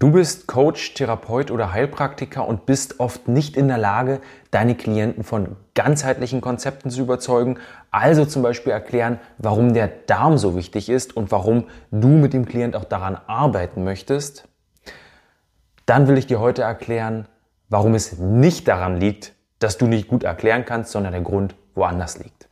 Du bist Coach, Therapeut oder Heilpraktiker und bist oft nicht in der Lage, deine Klienten von ganzheitlichen Konzepten zu überzeugen. Also zum Beispiel erklären, warum der Darm so wichtig ist und warum du mit dem Klient auch daran arbeiten möchtest. Dann will ich dir heute erklären, warum es nicht daran liegt, dass du nicht gut erklären kannst, sondern der Grund woanders liegt.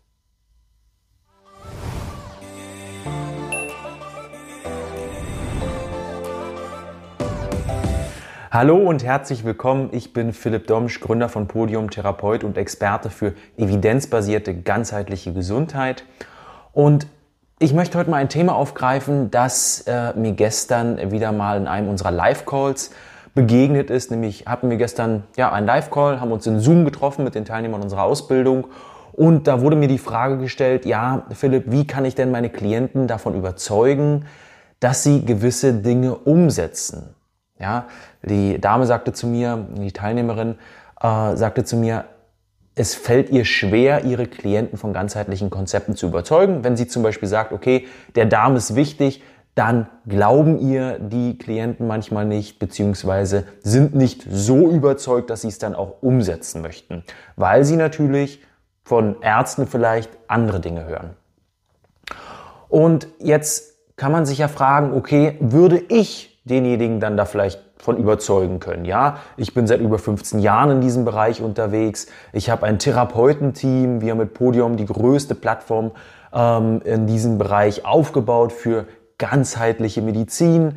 Hallo und herzlich willkommen. Ich bin Philipp Domsch, Gründer von Podium, Therapeut und Experte für evidenzbasierte ganzheitliche Gesundheit. Und ich möchte heute mal ein Thema aufgreifen, das mir gestern wieder mal in einem unserer Live-Calls begegnet ist. Nämlich hatten wir gestern einen Live-Call, haben uns in Zoom getroffen mit den Teilnehmern unserer Ausbildung. Und da wurde mir die Frage gestellt, ja Philipp, wie kann ich denn meine Klienten davon überzeugen, dass sie gewisse Dinge umsetzen? Ja, die Dame sagte zu mir, die Teilnehmerin sagte zu mir, es fällt ihr schwer, ihre Klienten von ganzheitlichen Konzepten zu überzeugen. Wenn sie zum Beispiel sagt, okay, der Darm ist wichtig, dann glauben ihr die Klienten manchmal nicht, beziehungsweise sind nicht so überzeugt, dass sie es dann auch umsetzen möchten, weil sie natürlich von Ärzten vielleicht andere Dinge hören. Und jetzt kann man sich ja fragen, okay, würde ich denjenigen dann da vielleicht von überzeugen können. Ja, ich bin seit über 15 Jahren in diesem Bereich unterwegs. Ich habe ein Therapeutenteam. Wir haben mit Podium die größte Plattform in diesem Bereich aufgebaut für ganzheitliche Medizin.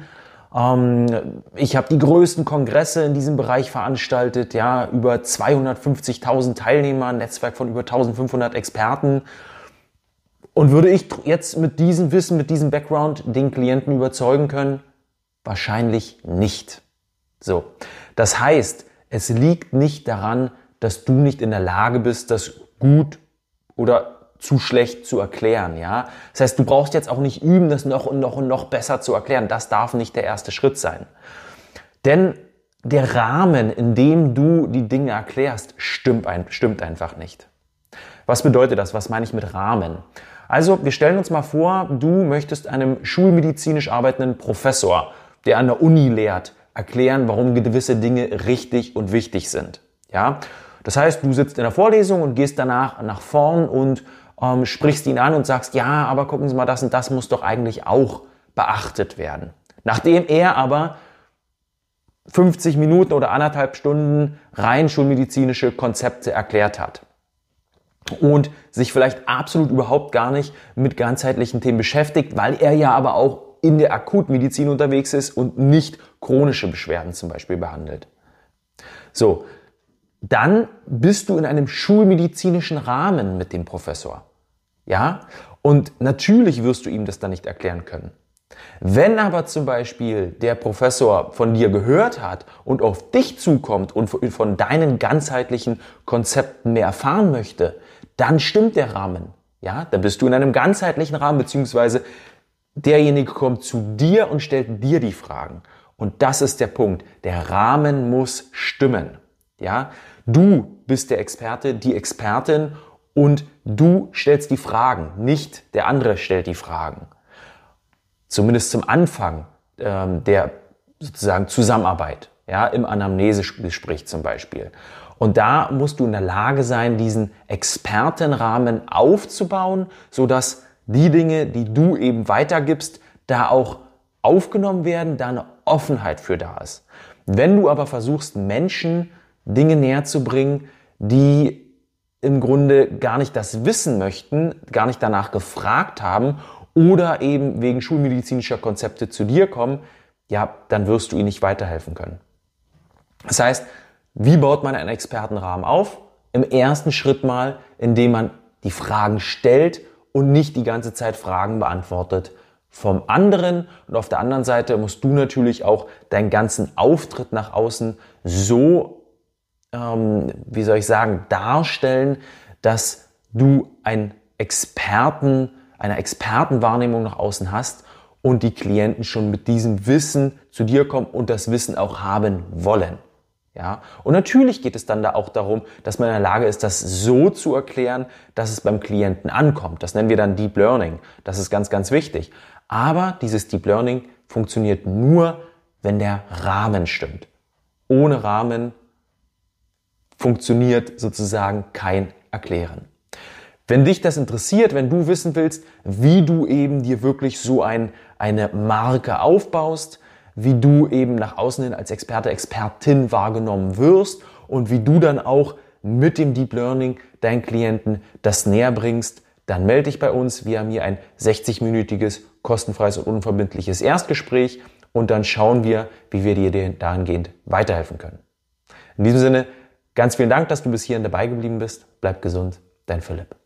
Ich habe die größten Kongresse in diesem Bereich veranstaltet. Ja, über 250.000 Teilnehmer, ein Netzwerk von über 1.500 Experten. Und würde ich jetzt mit diesem Wissen, mit diesem Background den Klienten überzeugen können? Wahrscheinlich nicht. So, das heißt, es liegt nicht daran, dass du nicht in der Lage bist, das gut oder zu schlecht zu erklären. Ja, das heißt, du brauchst jetzt auch nicht üben, das noch und noch und noch besser zu erklären. Das darf nicht der erste Schritt sein. Denn der Rahmen, in dem du die Dinge erklärst, stimmt einfach nicht. Was bedeutet das? Was meine ich mit Rahmen? Also, wir stellen uns mal vor, du möchtest einem schulmedizinisch arbeitenden Professor, der an der Uni lehrt, erklären, warum gewisse Dinge richtig und wichtig sind. Ja? Das heißt, du sitzt in der Vorlesung und gehst danach nach vorn und sprichst ihn an und sagst, ja, aber gucken Sie mal, das und das muss doch eigentlich auch beachtet werden. Nachdem er aber 50 Minuten oder 1,5 Stunden rein schulmedizinische Konzepte erklärt hat und sich vielleicht absolut überhaupt gar nicht mit ganzheitlichen Themen beschäftigt, weil er ja aber auch in der Akutmedizin unterwegs ist und nicht chronische Beschwerden zum Beispiel behandelt. So, dann bist du in einem schulmedizinischen Rahmen mit dem Professor. Ja? Und natürlich wirst du ihm das dann nicht erklären können. Wenn aber zum Beispiel der Professor von dir gehört hat und auf dich zukommt und von deinen ganzheitlichen Konzepten mehr erfahren möchte, dann stimmt der Rahmen. Ja? Dann bist du in einem ganzheitlichen Rahmen, beziehungsweise derjenige kommt zu dir und stellt dir die Fragen. Und das ist der Punkt. Der Rahmen muss stimmen. Ja? Du bist der Experte, die Expertin und du stellst die Fragen, nicht der andere stellt die Fragen. Zumindest zum Anfang der sozusagen Zusammenarbeit, ja, im Anamnesegespräch zum Beispiel. Und da musst du in der Lage sein, diesen Expertenrahmen aufzubauen, sodass die Dinge, die du eben weitergibst, da auch aufgenommen werden, da eine Offenheit für da ist. Wenn du aber versuchst, Menschen Dinge näher zu bringen, die im Grunde gar nicht das wissen möchten, gar nicht danach gefragt haben oder eben wegen schulmedizinischer Konzepte zu dir kommen, ja, dann wirst du ihnen nicht weiterhelfen können. Das heißt, wie baut man einen Expertenrahmen auf? Im ersten Schritt mal, indem man die Fragen stellt und nicht die ganze Zeit Fragen beantwortet vom anderen. Und auf der anderen Seite musst du natürlich auch deinen ganzen Auftritt nach außen so, darstellen, dass du eine Expertenwahrnehmung nach außen hast und die Klienten schon mit diesem Wissen zu dir kommen und das Wissen auch haben wollen. Ja? Und natürlich geht es dann da auch darum, dass man in der Lage ist, das so zu erklären, dass es beim Klienten ankommt. Das nennen wir dann Deep Learning. Das ist ganz, ganz wichtig. Aber dieses Deep Learning funktioniert nur, wenn der Rahmen stimmt. Ohne Rahmen funktioniert sozusagen kein Erklären. Wenn dich das interessiert, wenn du wissen willst, wie du eben dir wirklich so eine Marke aufbaust, wie du eben nach außen hin als Experte, Expertin wahrgenommen wirst und wie du dann auch mit dem Deep Learning deinen Klienten das näher bringst, dann melde dich bei uns. Wir haben hier ein 60-minütiges, kostenfreies und unverbindliches Erstgespräch und dann schauen wir, wie wir dir dahingehend weiterhelfen können. In diesem Sinne, ganz vielen Dank, dass du bis hierhin dabei geblieben bist. Bleib gesund, dein Philipp.